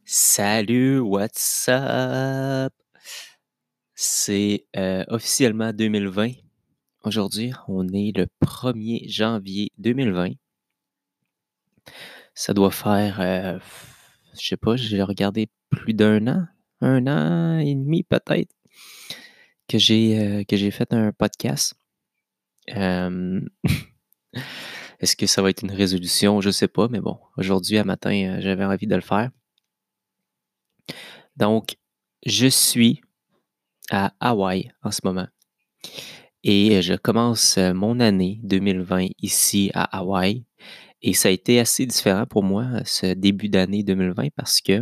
Salut, what's up? C'est officiellement 2020. Aujourd'hui, on est le 1er janvier 2020. Ça doit faire, je sais pas, j'ai regardé plus un an et demi peut-être, que j'ai fait un podcast. Est-ce que ça va être une résolution? Je sais pas, mais bon, aujourd'hui à matin, j'avais envie de le faire. Donc, je suis à Hawaï en ce moment. Et je commence mon année 2020 ici à Hawaï. Et ça a été assez différent pour moi, ce début d'année 2020, parce que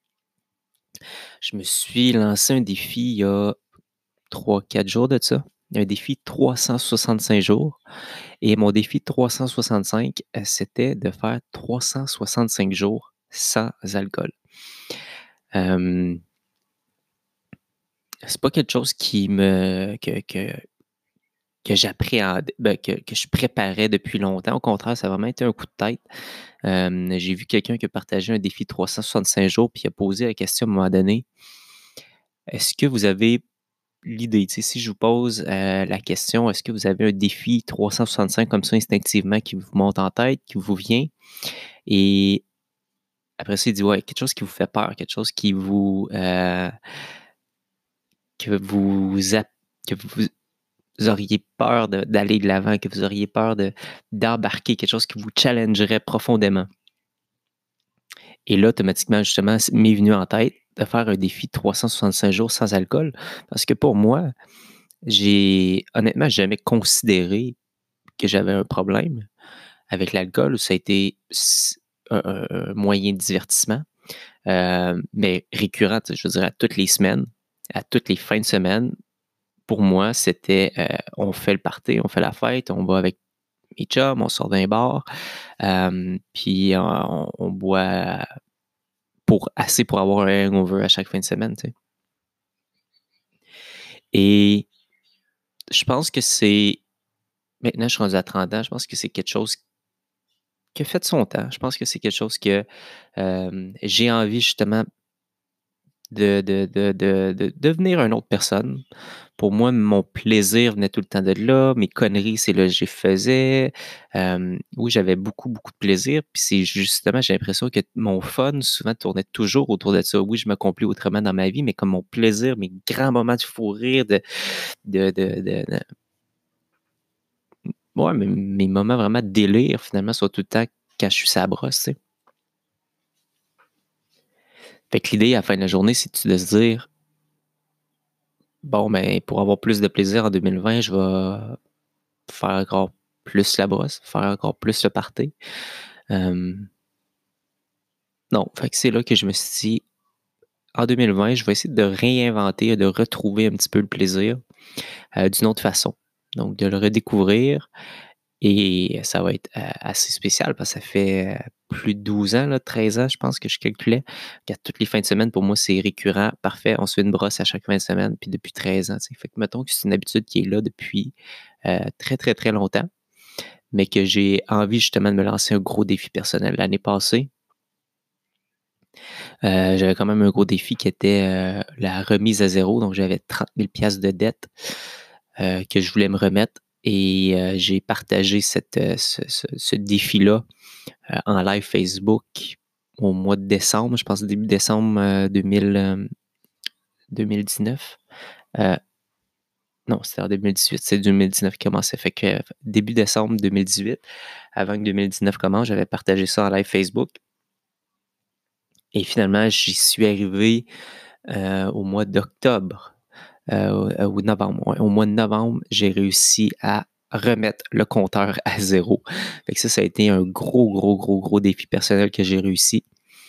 je me suis lancé un défi il y a 3-4 jours de ça. Un défi de 365 jours. Et mon défi de 365, c'était de faire 365 jours sans alcool. C'est pas quelque chose qui me que j'appréhendais, que je préparais depuis longtemps. Au contraire, ça a vraiment été un coup de tête. J'ai vu quelqu'un qui a partagé un défi de 365 jours, puis il a posé la question à un moment donné, est-ce que vous avez l'idée, tu sais, si je vous pose la question, est-ce que vous avez un défi 365 comme ça instinctivement qui vous monte en tête, qui vous vient? Et après ça, il dit, ouais, quelque chose qui vous fait peur, quelque chose qui vous, que vous, que vous auriez peur d'aller de l'avant, que vous auriez peur d'embarquer, quelque chose qui vous challengerait profondément. Et là, automatiquement, justement, m'est venu en tête de faire un défi de 365 jours sans alcool. Parce que pour moi, j'ai honnêtement jamais considéré que j'avais un problème avec l'alcool. Ça a été un moyen de divertissement, mais récurrent, je veux dire, à toutes les semaines, à toutes les fins de semaine. Pour moi, c'était on fait le party, on fait la fête, on va avec mes chums, on sort d'un bar, puis on boit assez pour avoir un hangover à chaque fin de semaine, tu sais. Et je pense que maintenant je suis rendu à 30 ans, je pense que c'est quelque chose qui a fait son temps. Je pense que c'est quelque chose que j'ai envie justement de devenir une autre personne. Pour moi, mon plaisir venait tout le temps de là. Mes conneries, c'est là que je les faisais. Oui, j'avais beaucoup, beaucoup de plaisir. Puis c'est justement, j'ai l'impression que mon fun souvent tournait toujours autour de ça. Oui, je m'accomplis autrement dans ma vie, mais comme mon plaisir, mes grands moments de fou rire, ouais, mes moments vraiment de délire, finalement, sont tout le temps quand je suis sur la brosse, tu sais. Fait que l'idée à la fin de la journée, c'est de se dire, bon, ben, pour avoir plus de plaisir en 2020, je vais faire encore plus la brosse, faire encore plus le party. Non, fait que c'est là que je me suis dit, en 2020, je vais essayer de réinventer, de retrouver un petit peu le plaisir d'une autre façon. Donc, de le redécouvrir. Et ça va être assez spécial parce que ça fait plus de 12 ans, là, 13 ans, je pense que je calculais. Qu'à toutes les fins de semaine, pour moi, c'est récurrent. Parfait, on se fait une brosse à chaque fin de semaine, puis depuis 13 ans. T'sais. Fait que mettons que c'est une habitude qui est là depuis très, très, très longtemps, mais que j'ai envie justement de me lancer un gros défi personnel. L'année passée, j'avais quand même un gros défi qui était la remise à zéro. Donc, j'avais 30 000 piastres de dette que je voulais me remettre. Et j'ai partagé ce défi-là en live Facebook au mois de décembre, je pense début décembre 2019. Non, c'était en 2018, c'est 2019 qui commençait. Fait que début décembre 2018, avant que 2019 commence, j'avais partagé ça en live Facebook. Et finalement, j'y suis arrivé au mois d'octobre ou novembre. Ouais, au mois de novembre, j'ai réussi à remettre le compteur à zéro. Fait que ça a été un gros défi personnel que j'ai réussi.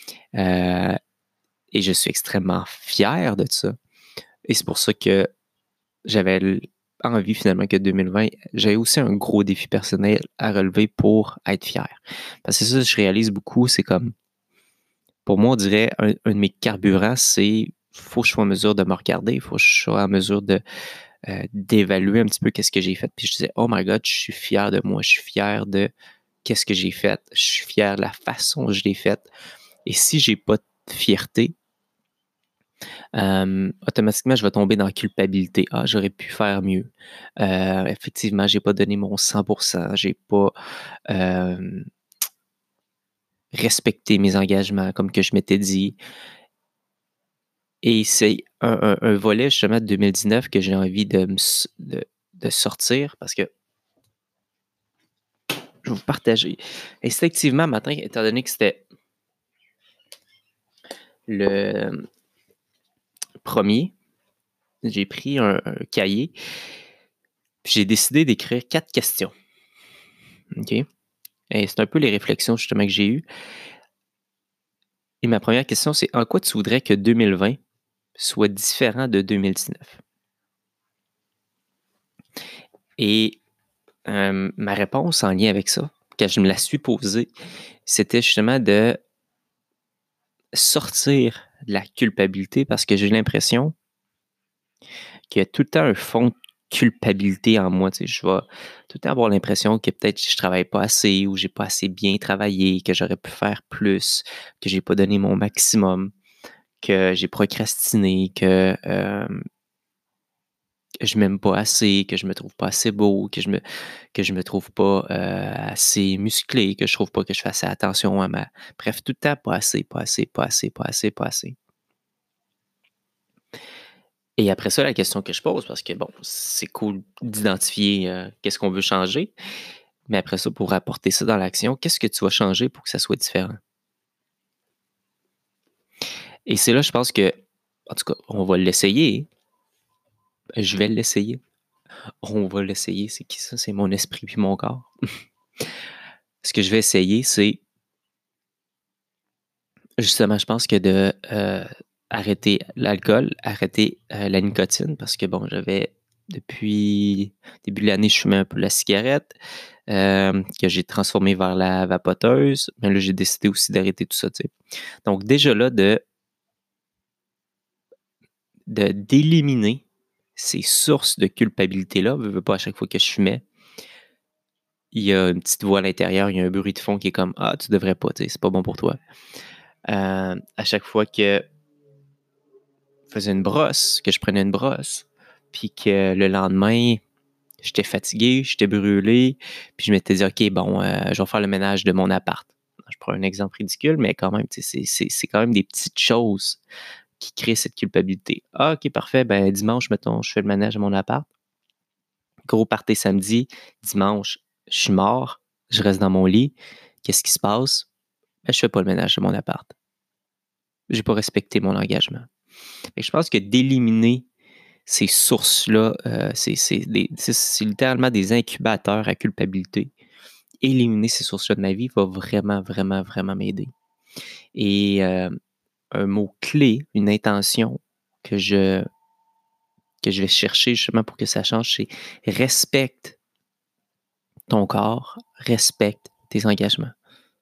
Et je suis extrêmement fier de ça. Et c'est pour ça que j'avais envie finalement que 2020, j'ai aussi un gros défi personnel à relever pour être fier. Parce que ça, je réalise beaucoup, c'est comme, pour moi, on dirait, un de mes carburants, c'est, faut que je sois en mesure de me regarder, il faut que je sois en mesure d'évaluer un petit peu qu'est-ce que j'ai fait. Puis je disais, oh my God, je suis fier de moi, je suis fier de qu'est-ce que j'ai fait, je suis fier de la façon dont je l'ai fait. Et si j'ai pas fierté, automatiquement, je vais tomber dans la culpabilité. Ah, j'aurais pu faire mieux. Effectivement, j'ai pas donné mon 100%. J'ai pas respecté mes engagements comme que je m'étais dit. Et c'est un volet justement de 2019 que j'ai envie de sortir parce que je vais vous partager. Instinctivement, matin, étant donné que c'était le premier, j'ai pris un cahier, puis j'ai décidé d'écrire 4 questions. OK? Et c'est un peu les réflexions justement que j'ai eues. Et ma première question, c'est en quoi tu voudrais que 2020 soit différent de 2019? Et ma réponse en lien avec ça, quand je me la suis posée, c'était justement de sortir de la culpabilité parce que j'ai l'impression qu'il y a tout le temps un fond de culpabilité en moi. Tu sais, je vais tout le temps avoir l'impression que peut-être je travaille pas assez ou j'ai pas assez bien travaillé, que j'aurais pu faire plus, que j'ai pas donné mon maximum, que j'ai procrastiné, que je m'aime pas assez, que je me trouve pas assez beau, que je me trouve pas assez musclé, que je trouve pas que je fais assez attention à ma... Bref, tout le temps, pas assez, pas assez, pas assez, pas assez, pas assez. Et après ça, la question que je pose, parce que bon, c'est cool d'identifier qu'est-ce qu'on veut changer, mais après ça, pour apporter ça dans l'action, qu'est-ce que tu vas changer pour que ça soit différent? Et c'est là, je pense que, en tout cas, on va l'essayer. Je vais l'essayer. On va l'essayer. C'est qui ça? C'est mon esprit puis mon corps. Ce que je vais essayer, c'est justement, je pense que de arrêter l'alcool, arrêter la nicotine, parce que bon, j'avais depuis début de l'année, je fumais un peu la cigarette, que j'ai transformé vers la vapoteuse, mais là, j'ai décidé aussi d'arrêter tout ça, tu sais. Donc déjà là, d'éliminer ces sources de culpabilité-là, veux pas à chaque fois que je fumais, il y a une petite voix à l'intérieur, il y a un bruit de fond qui est comme ah, tu devrais pas, tu sais, c'est pas bon pour toi. À chaque fois que je faisais une brosse, que je prenais une brosse, puis que le lendemain, j'étais fatigué, j'étais brûlé, puis je m'étais dit OK, bon, je vais faire le ménage de mon appart. Je prends un exemple ridicule, mais quand même, c'est quand même des petites choses qui créent cette culpabilité. Ah, OK, parfait, ben dimanche, mettons, je fais le ménage de mon appart. Gros party samedi, dimanche, je suis mort, je reste dans mon lit. Qu'est-ce qui se passe? Ben, je fais pas le ménage de mon appart. J'ai pas respecté mon engagement. Et je pense que d'éliminer ces sources-là, c'est littéralement des incubateurs à culpabilité. Éliminer ces sources-là de ma vie va vraiment, vraiment, vraiment m'aider. Et un mot-clé, une intention que je vais chercher justement pour que ça change, c'est respecte ton corps, respecte tes engagements.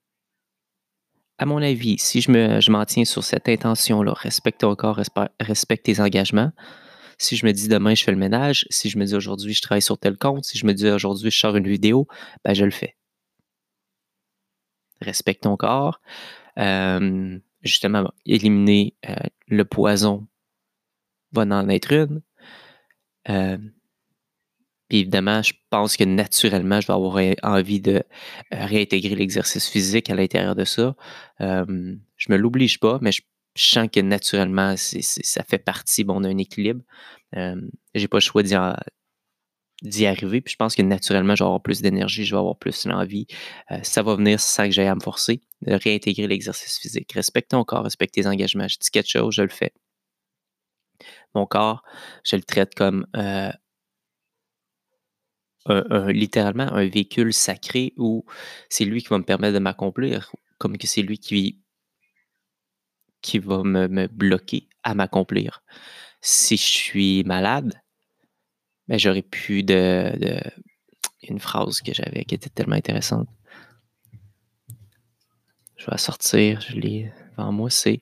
À mon avis, si je m'en tiens sur cette intention-là, respecte ton corps, respecte tes engagements, si je me dis demain je fais le ménage, si je me dis aujourd'hui je travaille sur tel compte, si je me dis aujourd'hui je sors une vidéo, ben je le fais. Respecte ton corps. Justement, éliminer le poison va en être une. Puis évidemment, je pense que naturellement, je vais avoir envie de réintégrer l'exercice physique à l'intérieur de ça. Je me l'oblige pas, mais je sens que naturellement, ça fait partie bon, d'un équilibre. J'ai pas le choix d'y arriver. Puis je pense que naturellement, je vais avoir plus d'énergie, je vais avoir plus l'envie. Ça va venir sans que j'aille à me forcer de réintégrer l'exercice physique. Respecte ton corps, respecte tes engagements. Je dis quelque chose, je le fais. Mon corps, je le traite comme littéralement un véhicule sacré où c'est lui qui va me permettre de m'accomplir, comme que c'est lui qui va me bloquer à m'accomplir. Si je suis malade, ben j'aurais pu une phrase que j'avais qui était tellement intéressante. Je vais la sortir, je l'ai devant moi, c'est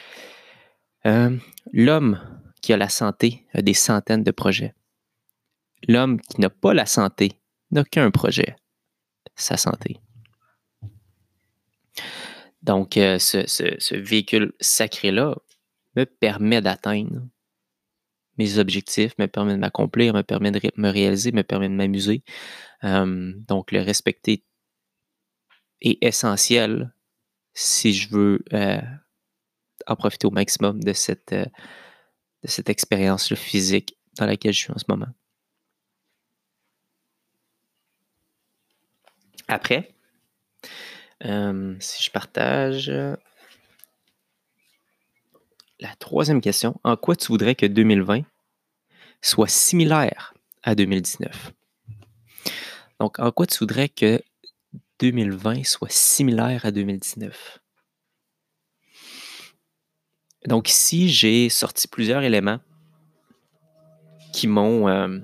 l'homme qui a la santé a des centaines de projets. L'homme qui n'a pas la santé n'a qu'un projet, sa santé. Donc, ce véhicule sacré-là me permet d'atteindre mes objectifs, me permet de m'accomplir, me permet de me réaliser, me permet de m'amuser. Donc, le respecter est essentiel si je veux en profiter au maximum de cette expérience physique dans laquelle je suis en ce moment. Après, si je partage la troisième question, en quoi tu voudrais que 2020 soit similaire à 2019? Donc, en quoi tu voudrais que 2020 soit similaire à 2019? Donc ici, j'ai sorti plusieurs éléments qui m'ont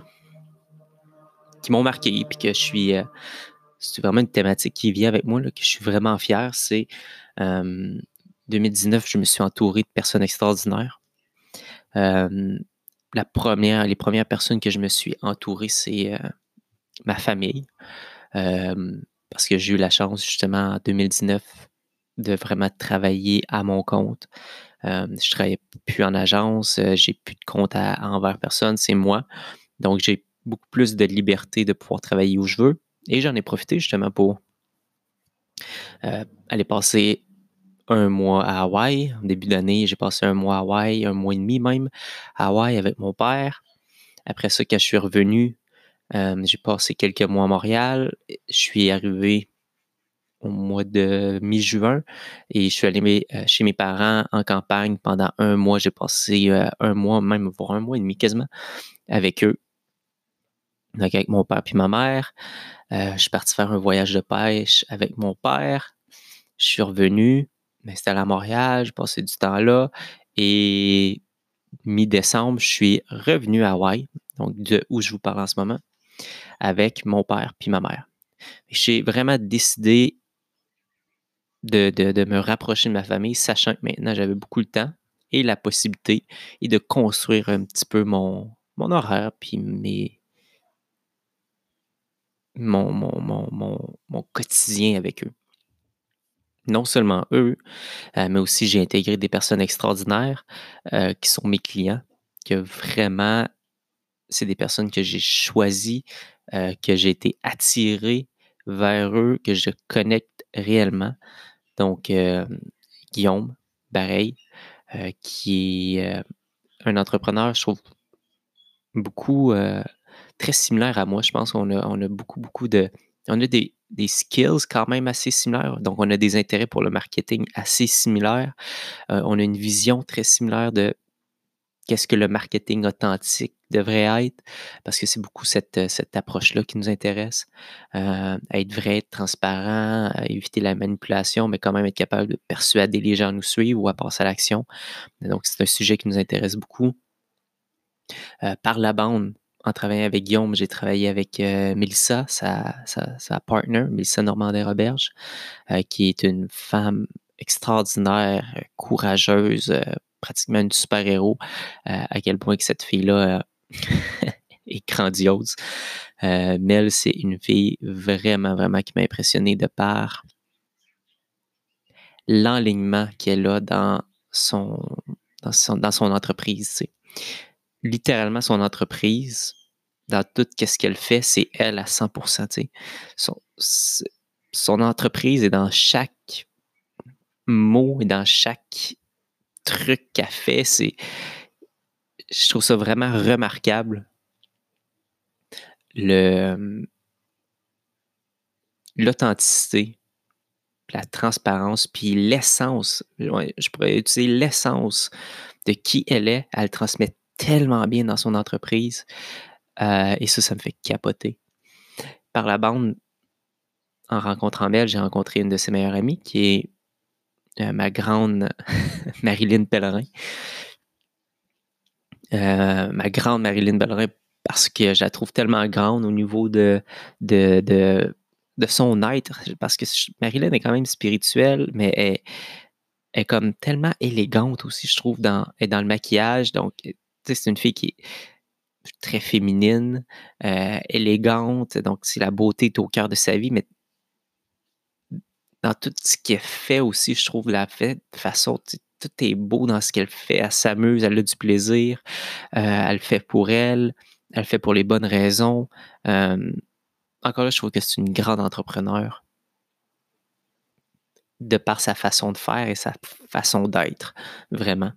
marqué, puis que je suis... c'est vraiment une thématique qui vient avec moi, là, que je suis vraiment fier. C'est 2019, je me suis entouré de personnes extraordinaires. Les premières personnes que je me suis entouré, c'est ma famille. Parce que j'ai eu la chance, justement, en 2019, de vraiment travailler à mon compte. Je ne travaillais plus en agence, j'ai plus de compte envers personne, c'est moi. Donc, j'ai beaucoup plus de liberté de pouvoir travailler où je veux. Et j'en ai profité justement pour aller passer un mois à Hawaï. En début d'année, j'ai passé un mois à Hawaï, un mois et demi même à Hawaï avec mon père. Après ça, quand je suis revenu, j'ai passé quelques mois à Montréal. Je suis arrivé au mois de mi-juin et je suis allé chez mes parents en campagne pendant un mois. J'ai passé un mois, même voire un mois et demi quasiment, avec eux. Donc avec mon père puis ma mère. Je suis parti faire un voyage de pêche avec mon père. Je suis revenu, m'installer à Montréal, j'ai passé du temps là. Et mi-décembre, je suis revenu à Hawaï, donc de où je vous parle en ce moment, avec mon père puis ma mère. J'ai vraiment décidé de me rapprocher de ma famille, sachant que maintenant j'avais beaucoup de temps et la possibilité et de construire un petit peu mon horaire puis mon quotidien avec eux. Non seulement eux, mais aussi j'ai intégré des personnes extraordinaires qui sont mes clients, que vraiment, c'est des personnes que j'ai choisies, que j'ai été attiré vers eux, que je connecte réellement. Donc, Guillaume, pareil, qui est un entrepreneur, je trouve, beaucoup très similaire à moi. Je pense qu'on a beaucoup de... On a des skills quand même assez similaires. Donc, on a des intérêts pour le marketing assez similaires. On a une vision très similaire de qu'est-ce que le marketing authentique devrait être, parce que c'est beaucoup cette approche-là qui nous intéresse. Être vrai, être transparent, éviter la manipulation, mais quand même être capable de persuader les gens à nous suivre ou à passer à l'action. Donc, c'est un sujet qui nous intéresse beaucoup. Par la bande, en travaillant avec Guillaume, j'ai travaillé avec Mélissa, sa partner, Mélissa Normandin-Roberge, qui est une femme extraordinaire, courageuse, pratiquement une super-héros, à quel point que cette fille-là est grandiose. Mel, c'est une fille vraiment, vraiment qui m'a impressionné de par l'enlignement qu'elle a dans son entreprise. Tu sais. Littéralement, son entreprise, dans tout ce qu'elle fait, c'est elle à 100%. Tu sais. Son entreprise est dans chaque mot et dans chaque truc qu'elle fait. Je trouve ça vraiment remarquable. L'authenticité, la transparence, puis l'essence. Ouais, je pourrais utiliser l'essence de qui elle est. Elle le transmet tellement bien dans son entreprise. Et ça me fait capoter. Par la bande, en rencontrant Mel, j'ai rencontré une de ses meilleures amies qui est ma grande Marilyn Pellerin. Ma grande Marilyn Pellerin, parce que je la trouve tellement grande au niveau de son être. Parce que Marilyn est quand même spirituelle, mais elle est comme tellement élégante aussi, je trouve, dans le maquillage. Donc, tu sais, c'est une fille qui est très féminine, élégante. Donc, si la beauté est au cœur de sa vie, mais dans tout ce qu'elle fait aussi, je trouve, la fait de façon, tout est beau dans ce qu'elle fait. Elle s'amuse, elle a du plaisir, elle le fait pour elle le fait pour les bonnes raisons. Encore là, je trouve que c'est une grande entrepreneur de par sa façon de faire et sa façon d'être, vraiment.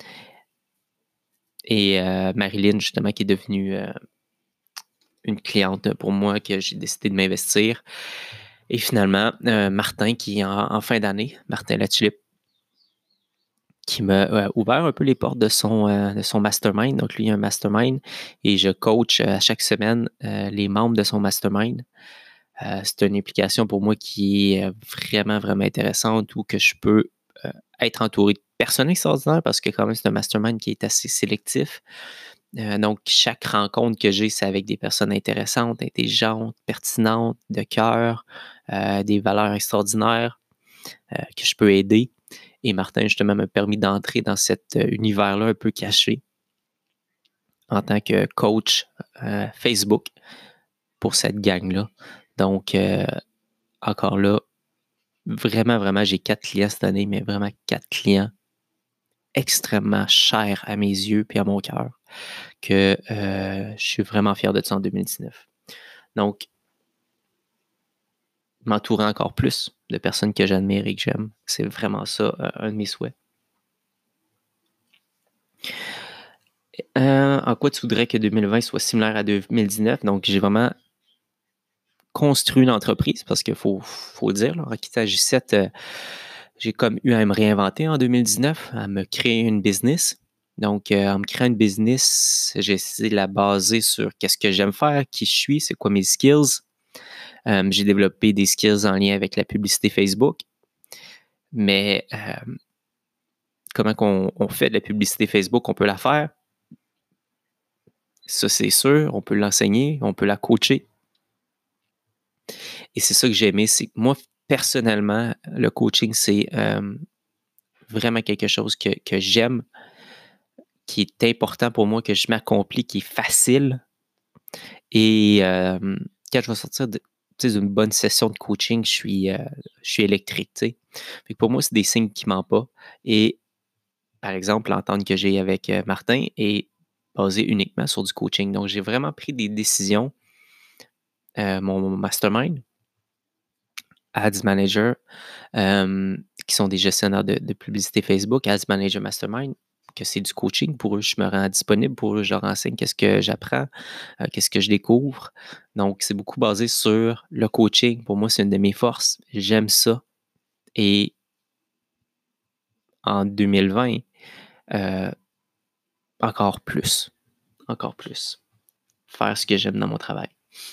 Et Marilyn, justement, qui est devenue une cliente pour moi, que j'ai décidé de m'investir. Et finalement, Martin, qui est en fin d'année, Martin Latulippe, qui m'a ouvert un peu les portes de son mastermind. Donc, lui, il a un mastermind et je coach à chaque semaine les membres de son mastermind. C'est une implication pour moi qui est vraiment, vraiment intéressante où que je peux être entouré de personnes extraordinaires parce que quand même, c'est un mastermind qui est assez sélectif. Donc, chaque rencontre que j'ai, c'est avec des personnes intéressantes, intelligentes, pertinentes, de cœur, des valeurs extraordinaires que je peux aider. Et Martin, justement, m'a permis d'entrer dans cet univers-là un peu caché en tant que coach Facebook pour cette gang-là. Donc, encore là, vraiment, vraiment, j'ai 4 clients cette année, mais vraiment 4 clients extrêmement chers à mes yeux et à mon cœur, que je suis vraiment fier de ça en 2019. Donc, m'entourer encore plus de personnes que j'admire et que j'aime, c'est vraiment ça, un de mes souhaits. En quoi tu voudrais que 2020 soit similaire à 2019? Donc, j'ai vraiment construit une entreprise parce qu'il faut le dire, là, en quittant J7, j'ai comme eu à me réinventer en 2019, à me créer une business. Donc, en me créant une business, j'ai essayé de la baser sur qu'est-ce que j'aime faire, qui je suis, c'est quoi mes skills. J'ai développé des skills en lien avec la publicité Facebook. Mais comment on fait de la publicité Facebook? On peut la faire. Ça, c'est sûr. On peut l'enseigner, on peut la coacher. Et c'est ça que j'ai aimé. C'est moi, personnellement, le coaching, c'est vraiment quelque chose que j'aime, qui est important pour moi, que je m'accomplis, qui est facile. Et quand je vais sortir d'une bonne session de coaching, je suis électrique. Fait que pour moi, c'est des signes qui ne mentent pas. Et par exemple, l'entente que j'ai avec Martin est basée uniquement sur du coaching. Donc, j'ai vraiment pris des décisions. Mon mastermind, Ads Manager, qui sont des gestionnaires de publicité Facebook, Ads Manager Mastermind, que c'est du coaching. Pour eux, je me rends disponible. Pour eux, je leur enseigne qu'est-ce que j'apprends, qu'est-ce que je découvre. Donc, c'est beaucoup basé sur le coaching. Pour moi, c'est une de mes forces. J'aime ça. Et en 2020, encore plus. Encore plus. Faire ce que j'aime dans mon travail.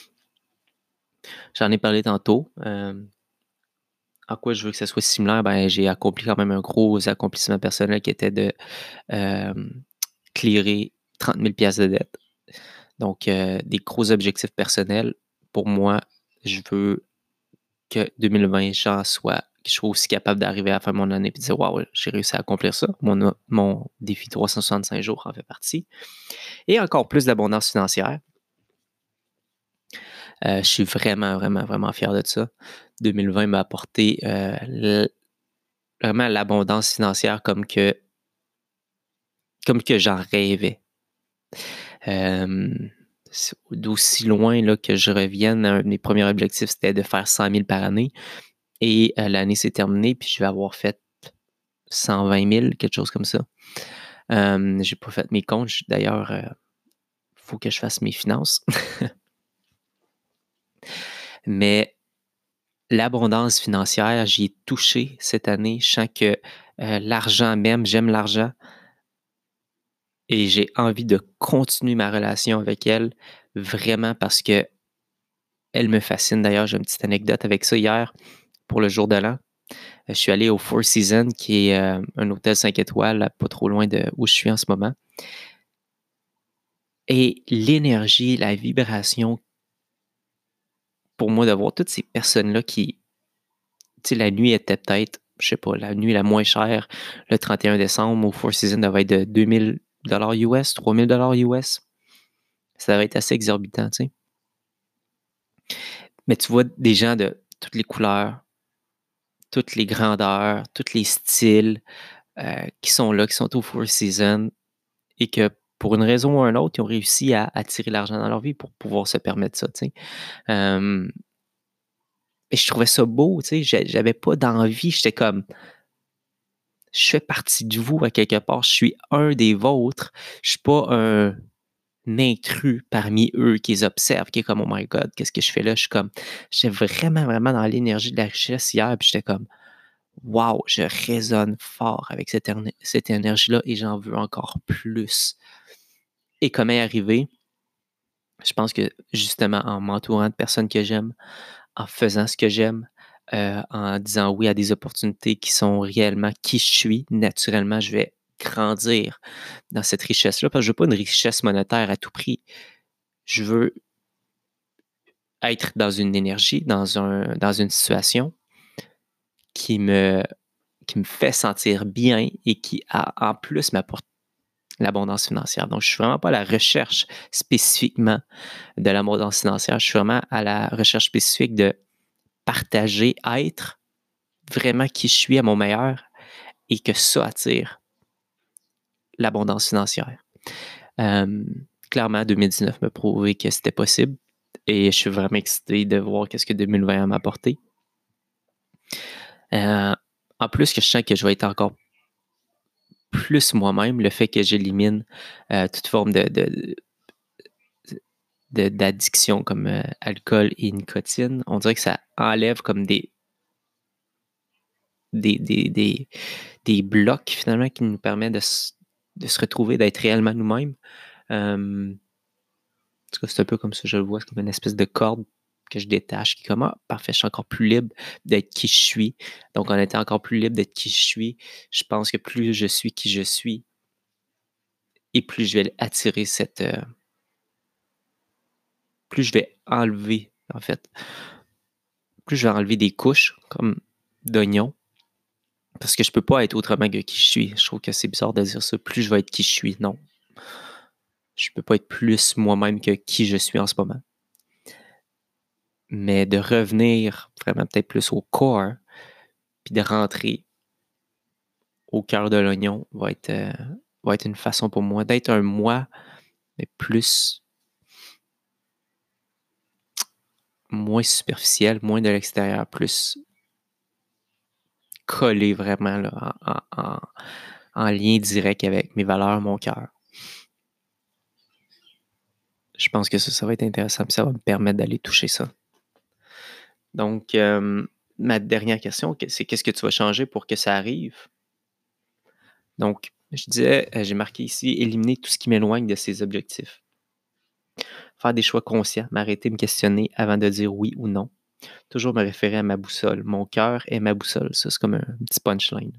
J'en ai parlé tantôt. En quoi je veux que ça soit similaire? Ben, j'ai accompli quand même un gros accomplissement personnel qui était de clearer 30 000 de dette. Donc, des gros objectifs personnels. Pour moi, je veux que 2020, que je sois aussi capable d'arriver à la fin de mon année et de dire waouh, j'ai réussi à accomplir ça. Mon défi 365 jours en fait partie. Et encore plus d'abondance financière. Je suis vraiment, vraiment, vraiment fier de ça. 2020 m'a apporté vraiment l'abondance financière comme que j'en rêvais. D'aussi loin là, que je revienne, un de mes premiers objectifs, c'était de faire 100 000 par année. Et l'année s'est terminée, puis je vais avoir fait 120 000, quelque chose comme ça. J'ai pas fait mes comptes. D'ailleurs, il faut que je fasse mes finances. Mais l'abondance financière, j'y ai touché cette année. Je sens que l'argent m'aime, j'aime l'argent. Et j'ai envie de continuer ma relation avec elle, vraiment parce que elle me fascine. D'ailleurs, j'ai une petite anecdote avec ça hier pour le jour de l'an. Je suis allé au Four Seasons, qui est un hôtel 5 étoiles, pas trop loin de où je suis en ce moment. Et l'énergie, la vibration, pour moi, de voir toutes ces personnes-là qui, tu sais, la nuit était peut-être, je sais pas, la nuit la moins chère, le 31 décembre au Four Seasons devait être de 2000 US, 3000 US. Ça devait être assez exorbitant, tu sais. Mais tu vois des gens de toutes les couleurs, toutes les grandeurs, tous les styles qui sont là, qui sont au Four Seasons et que pour une raison ou une autre, ils ont réussi à attirer l'argent dans leur vie pour pouvoir se permettre ça, tu sais. Et je trouvais ça beau, tu sais. J'avais pas d'envie. J'étais comme, je fais partie de vous à quelque part. Je suis un des vôtres. Je suis pas un intrus parmi eux qui les observe, qui est comme, oh my God, qu'est-ce que je fais là? Je suis comme, j'étais vraiment, vraiment dans l'énergie de la richesse hier. Puis j'étais comme, wow, je résonne fort avec cette énergie-là et j'en veux encore plus. Et comment y arriver? Je pense que justement en m'entourant de personnes que j'aime, en faisant ce que j'aime, en disant oui à des opportunités qui sont réellement qui je suis, naturellement, je vais grandir dans cette richesse-là parce que je veux pas une richesse monétaire à tout prix. Je veux être dans une énergie, dans une situation qui me, qui me fait sentir bien et qui, en plus, m'apporte l'abondance financière. Donc, je suis vraiment pas à la recherche spécifiquement de l'abondance financière. Je suis vraiment à la recherche spécifique de partager, être vraiment qui je suis à mon meilleur et que ça attire l'abondance financière. Clairement, 2019 m'a prouvé que c'était possible et je suis vraiment excité de voir qu'est-ce que 2020 m'a apporté. En plus que je sens que je vais être encore plus moi-même, le fait que j'élimine toute forme d'addiction comme alcool et nicotine, on dirait que ça enlève comme des blocs finalement qui nous permettent de se retrouver, d'être réellement nous-mêmes. En tout cas, c'est un peu comme ça, je le vois, c'est comme une espèce de corde que je détache, qui est comme, ah, parfait, je suis encore plus libre d'être qui je suis. Donc, en étant encore plus libre d'être qui je suis, je pense que plus je suis qui je suis, et plus je vais attirer plus je vais enlever, en fait, plus je vais enlever des couches, comme d'oignons, parce que je peux pas être autrement que qui je suis. Je trouve que c'est bizarre de dire ça. Plus je vais être qui je suis, non. Je peux pas être plus moi-même que qui je suis en ce moment. Mais de revenir vraiment peut-être plus au corps, puis de rentrer au cœur de l'oignon va être une façon pour moi d'être un moi, mais plus, moins superficiel, moins de l'extérieur, plus collé vraiment là, en lien direct avec mes valeurs, mon cœur. Je pense que ça va être intéressant, puis ça va me permettre d'aller toucher ça. Donc, ma dernière question, c'est qu'est-ce que tu vas changer pour que ça arrive? Donc, je disais, j'ai marqué ici, éliminer tout ce qui m'éloigne de ces objectifs. Faire des choix conscients, m'arrêter, me questionner avant de dire oui ou non. Toujours me référer à ma boussole. Mon cœur est ma boussole. Ça, c'est comme un petit punchline.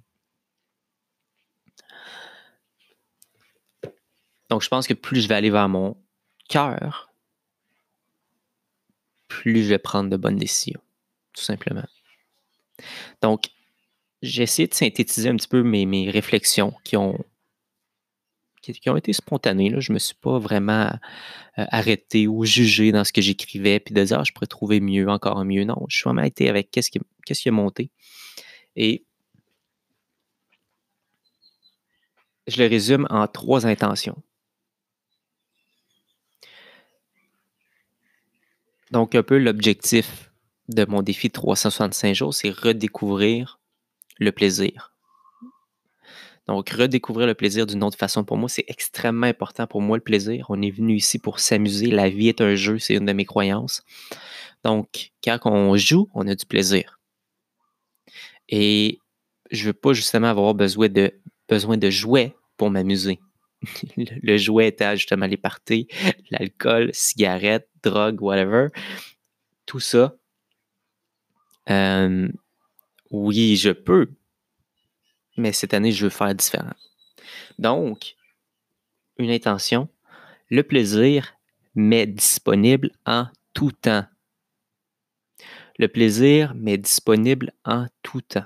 Donc, je pense que plus je vais aller vers mon cœur, plus je vais prendre de bonnes décisions, tout simplement. Donc, j'ai essayé de synthétiser un petit peu mes réflexions qui ont été spontanées. Là. Je ne me suis pas vraiment arrêté ou jugé dans ce que j'écrivais, puis de dire, je pourrais trouver mieux, encore mieux. Non, je suis vraiment été avec qu'est-ce qui a monté. Et je le résume en 3 intentions. Donc, un peu l'objectif de mon défi de 365 jours, c'est redécouvrir le plaisir. Donc, redécouvrir le plaisir d'une autre façon, pour moi, c'est extrêmement important pour moi, le plaisir. On est venu ici pour s'amuser. La vie est un jeu, c'est une de mes croyances. Donc, quand on joue, on a du plaisir. Et je veux pas justement avoir besoin de jouets pour m'amuser. Le jouet étant justement les parties, l'alcool, cigarettes, drogue, whatever. Tout ça, oui, je peux, mais cette année, je veux faire différent. Donc, une intention, le plaisir m'est disponible en tout temps. Le plaisir m'est disponible en tout temps.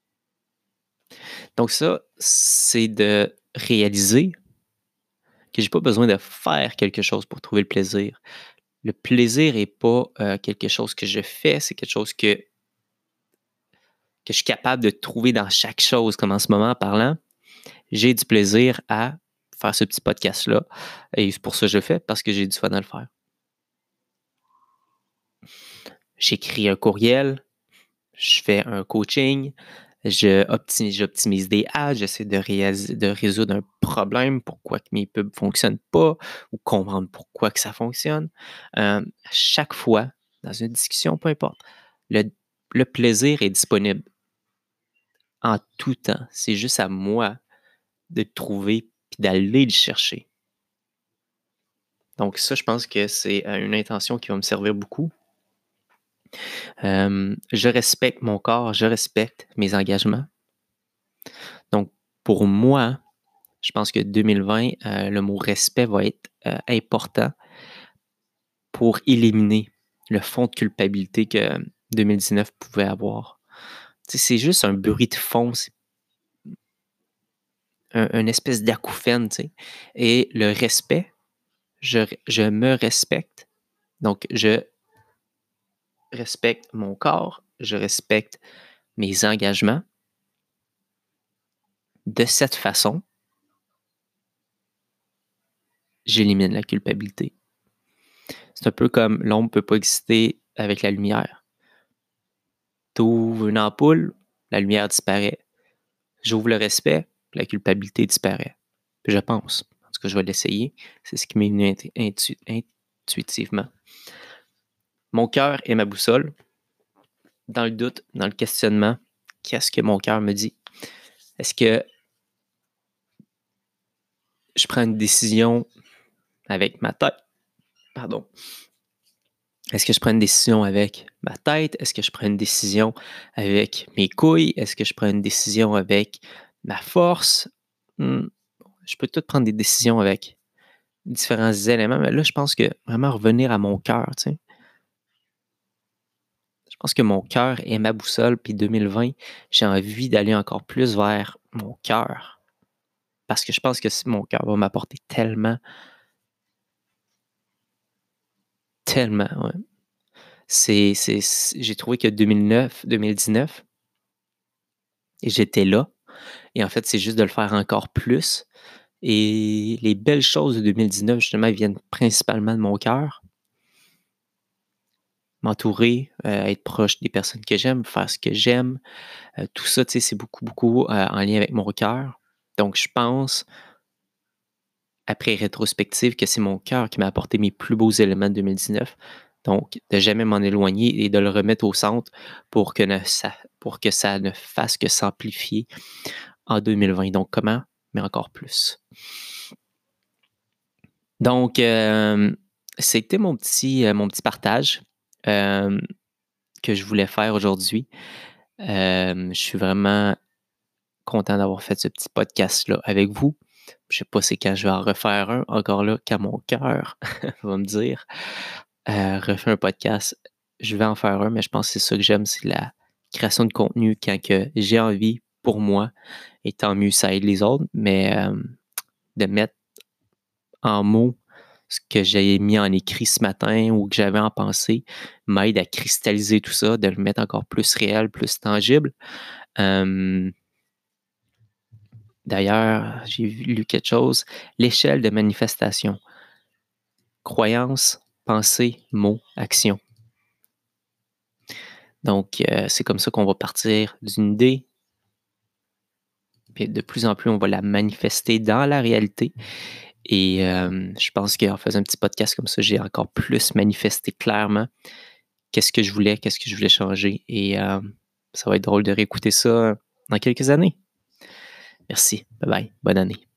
Donc ça, c'est de réaliser que j'ai pas besoin de faire quelque chose pour trouver le plaisir. Le plaisir n'est pas quelque chose que je fais, c'est quelque chose que que je suis capable de trouver dans chaque chose, comme en ce moment en parlant, j'ai du plaisir à faire ce petit podcast-là. Et c'est pour ça que je le fais, parce que j'ai du fun à le faire. J'écris un courriel, je fais un coaching, j'optimise des ads, j'essaie de résoudre un problème, pourquoi que mes pubs ne fonctionnent pas, ou comprendre pourquoi que ça fonctionne. À chaque fois, dans une discussion, peu importe, le plaisir est disponible en tout temps. C'est juste à moi de le trouver et d'aller le chercher. Donc ça, je pense que c'est une intention qui va me servir beaucoup. Je respecte mon corps, je respecte mes engagements. Donc, pour moi, je pense que 2020, le mot respect va être important pour éliminer le fond de culpabilité que 2019 pouvait avoir. Tu sais, c'est juste un bruit de fond, c'est une espèce d'acouphène, tu sais. Et le respect, je me respecte. Donc, je respecte mon corps, je respecte mes engagements. De cette façon, j'élimine la culpabilité. C'est un peu comme l'ombre ne peut pas exister avec la lumière. Tu ouvres une ampoule, la lumière disparaît. J'ouvre le respect, la culpabilité disparaît. Je pense. En tout cas, je vais l'essayer. C'est ce qui m'est venu intuitivement. Mon cœur est ma boussole. Dans le doute, dans le questionnement, qu'est-ce que mon cœur me dit? Est-ce que je prends une décision avec ma tête? Pardon. Est-ce que je prends une décision avec ma tête? Est-ce que je prends une décision avec mes couilles? Est-ce que je prends une décision avec ma force? Je peux tout prendre des décisions avec différents éléments, mais là, je pense que vraiment revenir à mon cœur, tu sais. Je pense que mon cœur est ma boussole, puis 2020, j'ai envie d'aller encore plus vers mon cœur. Parce que je pense que mon cœur va m'apporter tellement, ouais. J'ai trouvé que 2019, j'étais là. Et en fait, c'est juste de le faire encore plus. Et les belles choses de 2019, justement, viennent principalement de mon cœur. M'entourer, être proche des personnes que j'aime, faire ce que j'aime. Tout ça, tu sais, c'est beaucoup, beaucoup en lien avec mon cœur. Donc, je pense, après rétrospective, que c'est mon cœur qui m'a apporté mes plus beaux éléments de 2019. Donc, de jamais m'en éloigner et de le remettre au centre pour que ça ne fasse que s'amplifier en 2020. Donc, comment? Mais encore plus. Donc, c'était mon petit partage que je voulais faire aujourd'hui. Je suis vraiment content d'avoir fait ce petit podcast-là avec vous. Je ne sais pas c'est quand je vais en refaire un, encore là, quand mon cœur va me dire refais un podcast. Je vais en faire un, mais je pense que c'est ça que j'aime, c'est la création de contenu quand que j'ai envie pour moi. Et tant mieux, ça aide les autres, mais de mettre en mots ce que j'ai mis en écrit ce matin ou que j'avais en pensée m'aide à cristalliser tout ça, de le mettre encore plus réel, plus tangible. D'ailleurs, j'ai lu quelque chose, l'échelle de manifestation. Croyance, pensée, mot, action. Donc, c'est comme ça qu'on va partir d'une idée. Puis de plus en plus, on va la manifester dans la réalité. Et je pense qu'en faisant un petit podcast comme ça, j'ai encore plus manifesté clairement qu'est-ce que je voulais changer. Et ça va être drôle de réécouter ça dans quelques années. Merci. Bye bye. Bonne année.